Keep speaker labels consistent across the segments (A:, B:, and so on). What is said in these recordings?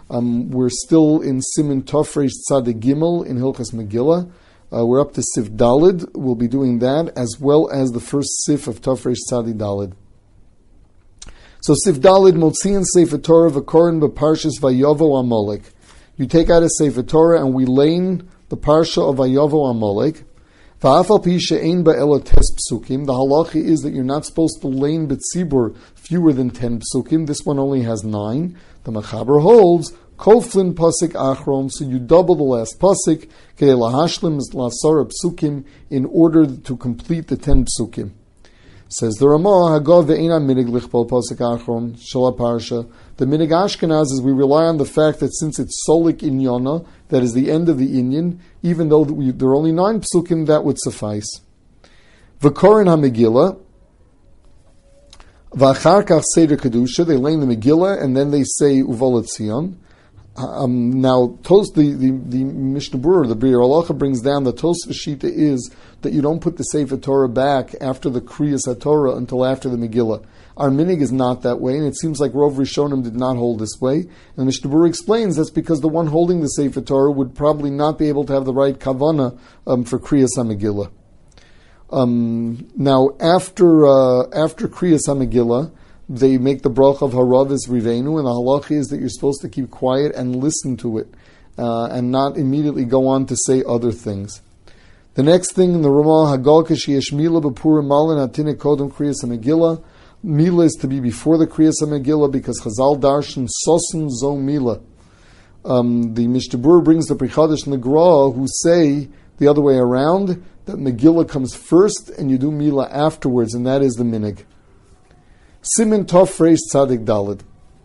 A: We're still in Siman Tofresh Tzadik Gimel in Hilchas Megillah. We're up to Sif Dalid. We'll be doing that as well as the first Sif of Tofresh Tzadik Dalid. So Sif Dalid, Motzian Sefer Torah v'korin b'parshas Vayovo Amalek. You take out a Sefer Torah and we lane the parsha of Vayovo Amalek. V'afal pi she'ein ba'ela tes psukim. The halacha is that you're not supposed to lane b'tzibur fewer than 10 psukim. This one only has 9. The Machaber holds Koflin pasik achron, so you double the last pasik kei lahashlim lasara psukim in order to complete the 10 psukim. Says the Ramah, Hagav ve'ena minig lichpol pasik achron shel parsha. The minig Ashkenaz is we rely on the fact that since it's solik inyana, that is the end of the inyan, even though there are only 9 psukim, that would suffice. V'korin ha-Megillah, v'achar kach seder kedusha, they lay in the Megillah and then they say uval etzion. Now, the Mishnah Berurah, the Biur Halacha brings down the Tosfos Shita is that you don't put the Sefer Torah back after the Kriyas HaTorah until after the Megillah. Our minig is not that way, and it seems like Rov Rishonim did not hold this way. And Mishnah Berurah explains that's because the one holding the Sefer Torah would probably not be able to have the right kavana for Kriyas HaMegillah. Now, after Kriyas HaMegillah, they make the bracha of Haravis Rivenu, and the halach is that you're supposed to keep quiet and listen to it, and not immediately go on to say other things. The next thing in the Ramah, Hagal Kashiyesh Mila B'Purim Malin Atine Kodem Kriyas HaMegillah. Mila is to be before the Kriyas HaMegillah because Chazal Darshan Sosin Zo Mila. The Mishnah Berurah brings the Pri Chadash and the Gra who say the other way around, that Megillah comes first and you do Mila afterwards, and that is the minig. Siman Tofresh Tzadik Dalid.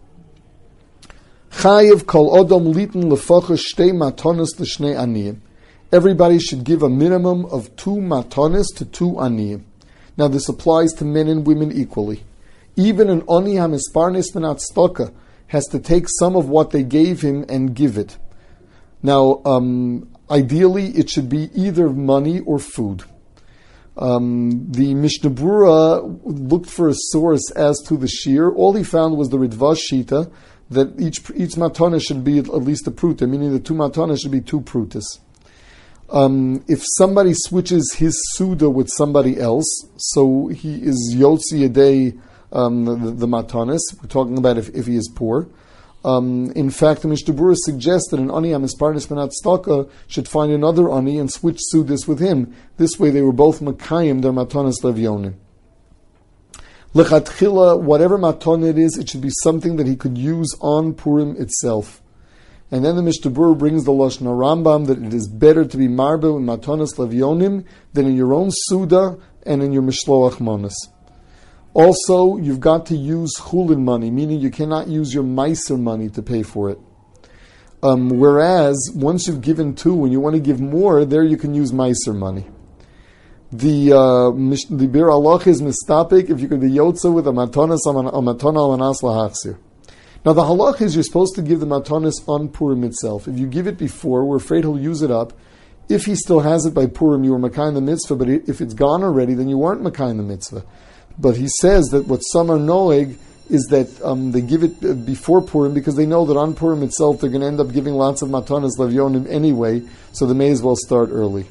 A: Chayiv kol odom litin lefacha shtei matonis l'shnei aniyim. Everybody should give a minimum of 2 matonis to 2 aniyim. Now this applies to men and women equally. Even an oni hamisparnis min tzedakah has to take some of what they gave him and give it. Now, ideally, it should be either money or food. The Mishnah Berurah looked for a source as to the shear. All he found was the Ritva Shita, that each matana should be at least a pruta, meaning the 2 matana should be 2 prutas. If somebody switches his suda with somebody else, so he is yotzi a day, the matanis, we're talking about if he is poor. In fact, the Mishnah Berurah suggests that an ani amisparnis menat staka should find another ani and switch sudas with him. This way they were both makayim their matanis levyonim. Lechatchila, whatever maton it is, it should be something that he could use on Purim itself. And then the Mishnah Berurah brings the Lashon Rambam that it is better to be marbe in matanis levyonim than in your own suda and in your mishloach manas. Also, you've got to use chulin money, meaning you cannot use your meiser money to pay for it. Whereas, once you've given 2 and you want to give more, there you can use meiser money. The Biur Halacha is mistapik if you could be yotza with a matana al-manas lahachzir. Now, the halach is you're supposed to give the matanis on Purim itself. If you give it before, we're afraid he'll use it up. If he still has it by Purim, you were makayim the mitzvah, but if it's gone already, then you weren't makayim the mitzvah. But he says that what some are noeg is that they give it before Purim because they know that on Purim itself they're going to end up giving lots of matanas levyonim anyway, so they may as well start early.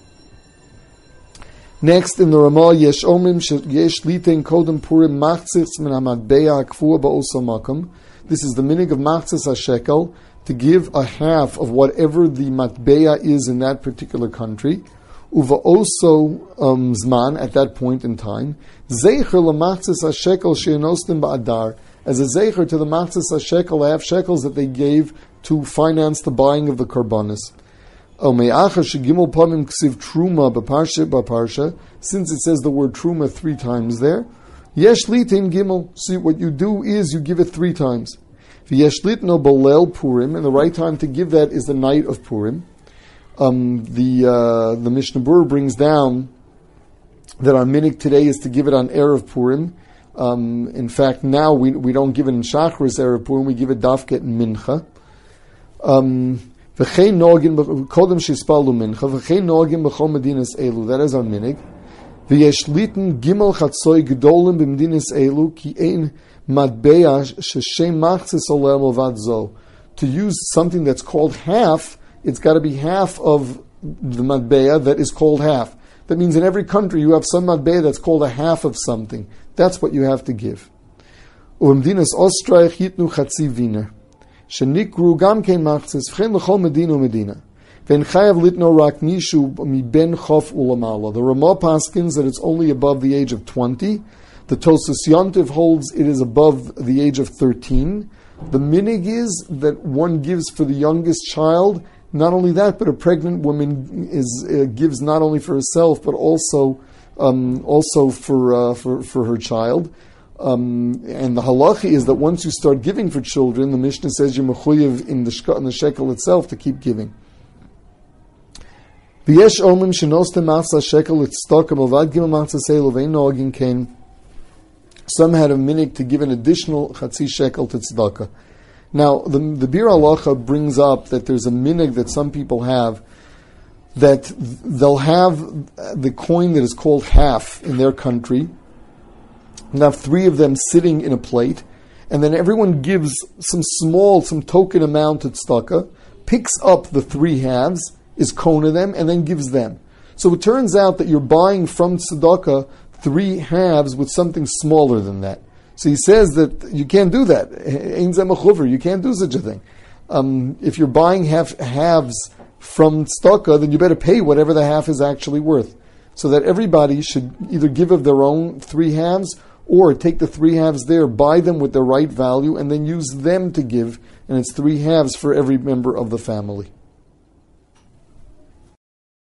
A: Next, in the Ramah, yesh omrim yesh litein kodem Purim machzis min hamatbeya hakfua ba'osa makom. This is the minig of machzis hashekel, to give a half of whatever the matbeya is in that particular country. Uva also zman at that point in time. Zeicher lemachzis hashekel she'enostim ba'adar, as a zeicher to the machzis hashekel, half shekels that they gave to finance the buying of the karbanis. Me'achar shegimel pamim ksiv truma b'parsha b'parsha, since it says the word truma 3 times there. Yesh litin gimel. See, what you do is you give it 3 times. V'yesh litno belel Purim, and the right time to give that is the night of Purim. The Mishnah Berurah brings down that our minig today is to give it on Erev Purim. In fact, now we don't give it in Shachris Erev Purim, we give it dafket in Mincha. V'chein nogin kodem shispaldu Mincha, v'chein nogin b'chol medinas elu, that is our minig. V'yesh litin gimel chatzoi gedolim b'medinas elu, ki ein matbeya sheshem machzis olem ovad zo. to use something that's called half, it's got to be half of the matbeya that is called half. That means in every country you have some matbeya that's called a half of something. That's what you have to give. Umdinas Ostreich hitnu chatzi wiener. Shenikru gam kein machzes v'chen l'chol medina u'medina. V'en chayav litno rak mishu mi ben chof ulamala. The Ramah paskins that it's only above the age of 20. The Tosas Yontiv holds it is above the age of 13. The minig is that one gives for the youngest child. Not only that, but a pregnant woman gives not only for herself but also for her child. And the halacha is that once you start giving for children, the Mishnah says you're mechuyev in the shekel itself to keep giving. V'yesh omim shenostem matzah shekel tzedakah b'vad gimel matzah seilu ve'ein noagin kain. Some had a minig to give an additional chatzi shekel to tzedakah. Now, the Bir Halacha brings up that there's a minig that some people have, that they'll have the coin that is called half in their country, and have 3 of them sitting in a plate, and then everyone gives some token amount to tzedakah, picks up the 3 halves, is kona them, and then gives them. So it turns out that you're buying from tzedakah 3 halves with something smaller than that. So he says that you can't do that. Ein zeh mechuver, you can't do such a thing. If you're buying halves from tzedakah, then you better pay whatever the half is actually worth. So that everybody should either give of their own 3 halves, or take the 3 halves there, buy them with the right value, and then use them to give, and it's 3 halves for every member of the family.